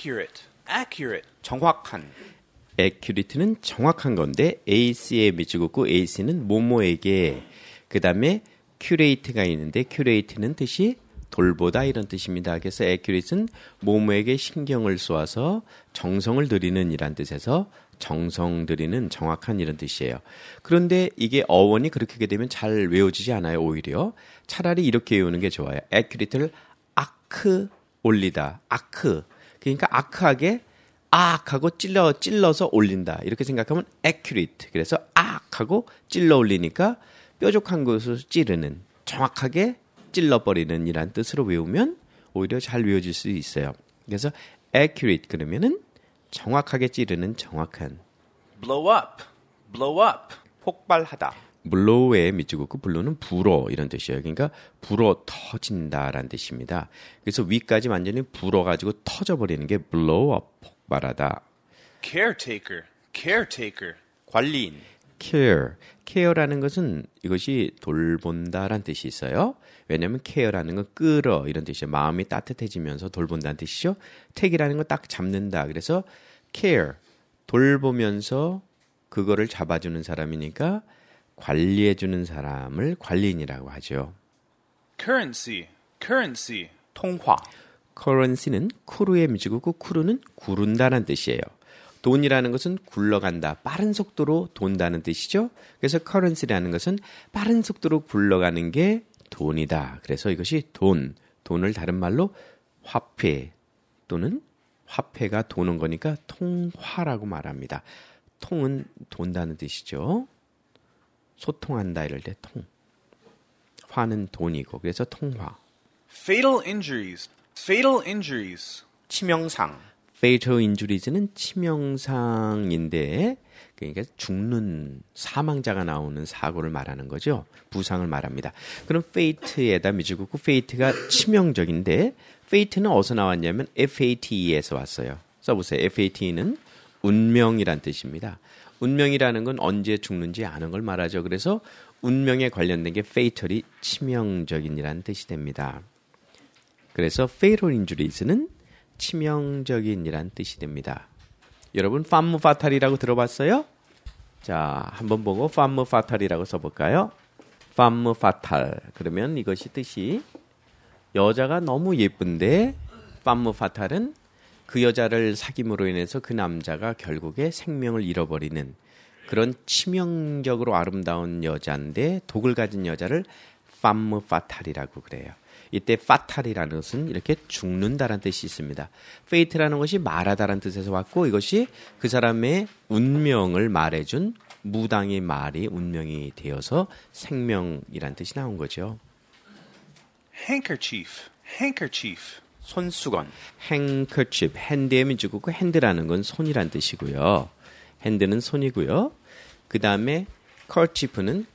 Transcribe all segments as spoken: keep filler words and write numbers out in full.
accurate, accurate. 정확한. accurate는 정확한 건데 ace에 미치고 ace는 뭐뭐에게 그 다음에 curate가 있는데 curate는 뜻이 돌보다 이런 뜻입니다. 그래서 accurate는 뭐뭐에게 신경을 쏘아서 정성을 들이는 이란 뜻에서 정성 들이는 정확한 이런 뜻이에요. 그런데 이게 어원이 그렇게 하게 되면 잘 외워지지 않아요. 오히려 차라리 이렇게 외우는 게 좋아요. accurate를 아크 올리다. 아크. 그러니까 아크하게 악하고 찔러 찔러서 올린다. 이렇게 생각하면 accurate. 그래서 악하고 찔러 올리니까 뾰족한 곳을 찌르는 정확하게 찔러버리는 이란 뜻으로 외우면 오히려 잘 외워질 수 있어요. 그래서 accurate 그러면은 정확하게 찌르는 정확한. blow up, blow up. 폭발하다. blow에 밑줄긋고 blow는 불어 이런 뜻이에요. 그러니까 불어 터진다라는 뜻입니다. 그래서 위까지 완전히 불어가지고 터져버리는 게 blow up, 폭발하다. caretaker, caretaker. 관리인. care. care라는 것은 이것이 돌본다라는 뜻이 있어요. 왜냐하면 care라는 건 끌어 이런 뜻이에요. 마음이 따뜻해지면서 돌본다는 뜻이죠. take이라는 건 딱 잡는다. 그래서 care, 돌보면서 그거를 잡아주는 사람이니까 관리해주는 사람을 관리인이라고 하죠. currency, currency. 통화. currency는 쿠르에 미치고 쿠르는 구른다는 뜻이에요. 돈이라는 것은 굴러간다. 빠른 속도로 돈다는 뜻이죠. 그래서 currency라는 것은 빠른 속도로 굴러가는 게 돈이다. 그래서 이것이 돈, 돈을 다른 말로 화폐 또는 화폐가 도는 거니까 통화라고 말합니다. 통은 돈다는 뜻이죠. 소통한다 이럴 때 통. 화는 돈이고 그래서 통화. fatal injuries, fatal injuries. 치명상. fatal injuries는 치명상인데 그러니까 죽는 사망자가 나오는 사고를 말하는 거죠. 부상을 말합니다. 그럼 fate에다 미주고 fate가 치명적인데 fate는 어디서 나왔냐면 fate에서 왔어요. 써보세요. fate는 운명이란 뜻입니다. 운명이라는 건 언제 죽는지 아는 걸 말하죠. 그래서 운명에 관련된 게 fatal이 치명적인이라는 뜻이 됩니다. 그래서 fatal injuries는 치명적인이란 뜻이 됩니다. 여러분 femme fatale이라고 들어봤어요? 자, 한번 보고 femme fatale이라고 써볼까요? femme fatale. 그러면 이것이 뜻이 여자가 너무 예쁜데 femme fatale은 그 여자를 사귐으로 인해서 그 남자가 결국에 생명을 잃어버리는 그런 치명적으로 아름다운 여자인데 독을 가진 여자를 femme fatale이라고 그래요. 이때 fatal이라는 것은 이렇게 죽는다라는 뜻이 있습니다. fate라는 것이 말하다라는 뜻에서 왔고 이것이 그 사람의 운명을 말해준 무당의 말이 운명이 되어서 생명이라는 뜻이 나온 거죠. handkerchief, handkerchief. 손수건. handkerchief. 핸드에 미주고 핸드라는 건 손이란 뜻이고요. 핸드는 손이고요. 그 다음에 kerchief는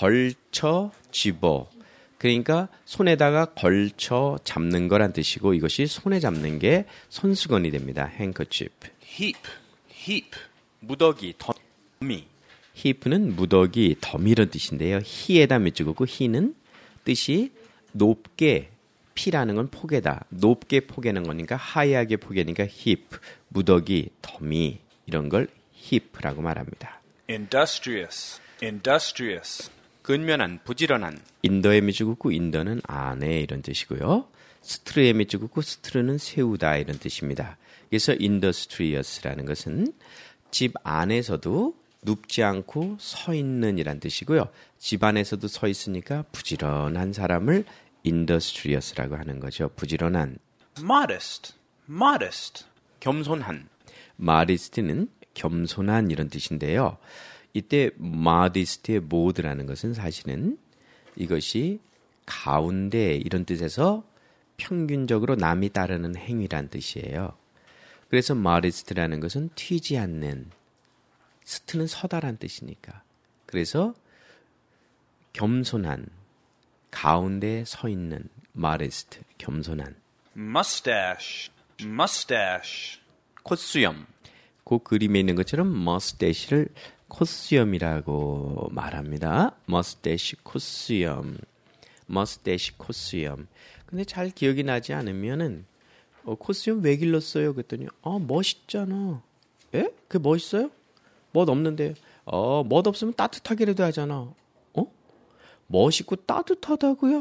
걸쳐 집어. 그러니까 손에다가 걸쳐 잡는 거란 뜻이고 이것이 손에 잡는 게 손수건이 됩니다. handkerchief. heap, heap. 무더기, 더미. heap는 무더기, 더미 이런 뜻인데요. 히에다 밑줄긋고 히는 뜻이 높게, 피라는 건 포개다. 높게 포개는 거니까 하얗게 포개니까 heap, 무더기, 더미 이런 걸 heap라고 말합니다. industrious, industrious. 근면한, 부지런한. 인더에 미주긋고 인더는 안에 이런 뜻이고요. 스트르에 미주긋고 스트르는 세우다 이런 뜻입니다. 그래서 industrious라는 것은 집 안에서도 눕지 않고 서 있는 이란 뜻이고요. 집 안에서도 서 있으니까 부지런한 사람을 industrious라고 하는 거죠. 부지런한. modest, modest. 겸손한. modest는 겸손한 이런 뜻인데요. 이때 modest의 mod라는 것은 사실은 이것이 가운데 이런 뜻에서 평균적으로 남이 따르는 행위란 뜻이에요. 그래서 modest라는 것은 튀지 않는, 스트는 서다란 뜻이니까. 그래서 겸손한, 가운데 서 있는 modest, 겸손한. mustache, mustache. 콧수염. 그 그림에 있는 것처럼 mustache를 콧수염이라고 말합니다. mustache, 콧수염. mustache, 콧수염. 근데 잘 기억이 나지 않으면은 어, 코스염 왜 길렀어요? 그랬더니 아 멋있잖아. 에? 그게 멋있어요? 멋 없는데. 어, 멋 없으면 따뜻하게라도 하잖아. 어? 멋있고 따뜻하다고요?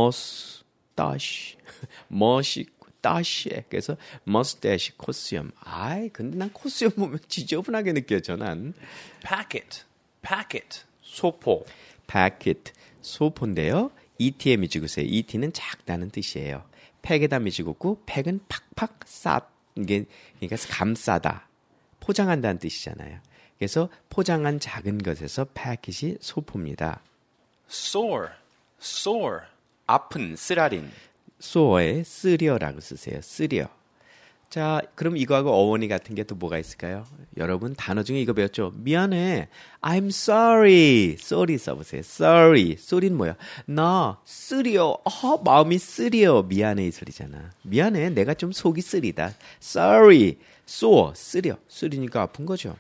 머스타시. 멋있고 따시에. 그래서 머스타시 코스염. 아이, 근데 난 코스염 보면 지저분하게 느껴져 난. Packet. Packet. 소포. packet. 소포인데요. 이티에 미지구세요. 이티는 작다는 뜻이에요. 팩에다 미지구고 팩은 팍팍 싸. 이게 그러니까 감싸다. 포장한다는 뜻이잖아요. 그래서 포장한 작은 것에서 패킷이 소포입니다. Sore. Sore. 아픈, 쓰라린. sore에 쓰려라고 쓰세요. 쓰려. 자, 그럼 이거하고 어원이 같은 게 또 뭐가 있을까요? 여러분 단어 중에 이거 배웠죠? 미안해. I'm sorry. sorry 써보세요. sorry. sorry는 뭐야? 나 쓰려. 아, 마음이 쓰려. 미안해 이 소리잖아. 미안해. 내가 좀 속이 쓰리다. sorry. sore. 쓰려. 쓰리니까 아픈 거죠.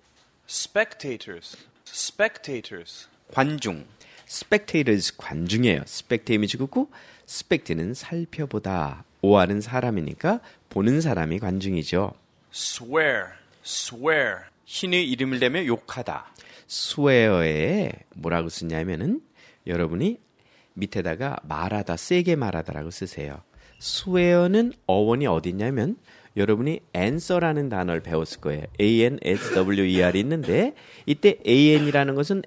Spectators. Spectators. 관중. spectators 관중이에요. spectate이 죽고 spect는 살펴보다. 오알은 사람이니까 보는 사람이 관중이죠. Swear. Swear. 신의 이름을 대며 욕하다. swear에 뭐라고 쓰냐면은 여러분이 밑에다가 말하다, 세게 말하다라고 쓰세요. swear는 어원이 어디 있냐면 여러분이 answer라는 단어를 배웠을 거예요. A-N-S-W-E-R이 있는데 이때 A-N이라는 것은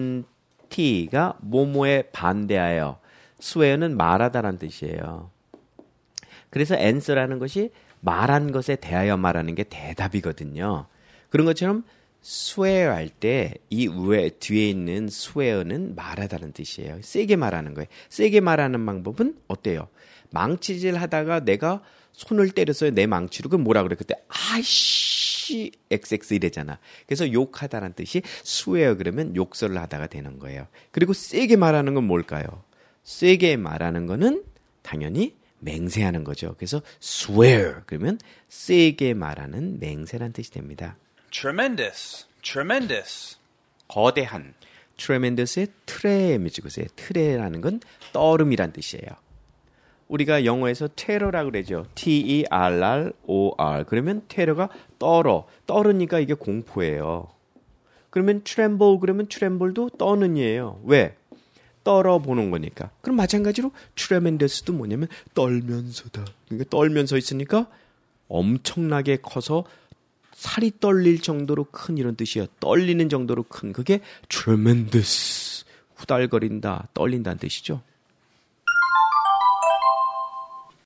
N-T가 뭐뭐에 반대하여 swear는 말하다라는 뜻이에요. 그래서 answer라는 것이 말한 것에 대하여 말하는 게 대답이거든요. 그런 것처럼 swear 할 때 이 위에 뒤에 있는 swear는 말하다는 뜻이에요. 세게 말하는 거예요. 세게 말하는 방법은 어때요? 망치질 하다가 내가 손을 때렸어요. 내 망치로. 그럼 뭐라 그래? 그때 아이씨 엑스엑스 이래잖아. 그래서 욕하다라는 뜻이 swear 그러면 욕설을 하다가 되는 거예요. 그리고 세게 말하는 건 뭘까요? 세게 말하는 거는 당연히 맹세하는 거죠. 그래서 swear 그러면 세게 말하는 맹세란 뜻이 됩니다. Tremendous. Tremendous. 거대한. tremendous의 트레 미지구세요. 트레라는 건 떠름이란 뜻이에요. 우리가 영어에서 terror라고 그러죠. T-E-R-R-O-R. 그러면 terror가 떨어. 떨으니까 이게 공포예요. 그러면 tremble 그러면 tremble도 떠는 이에요. 왜? 떨어보는 거니까. 그럼 마찬가지로 tremendous도 뭐냐면 떨면서다. 그러니까 떨면서 있으니까 엄청나게 커서 살이 떨릴 정도로 큰 이런 뜻이에요. 떨리는 정도로 큰 그게 tremendous. 후달거린다, 떨린다는 뜻이죠.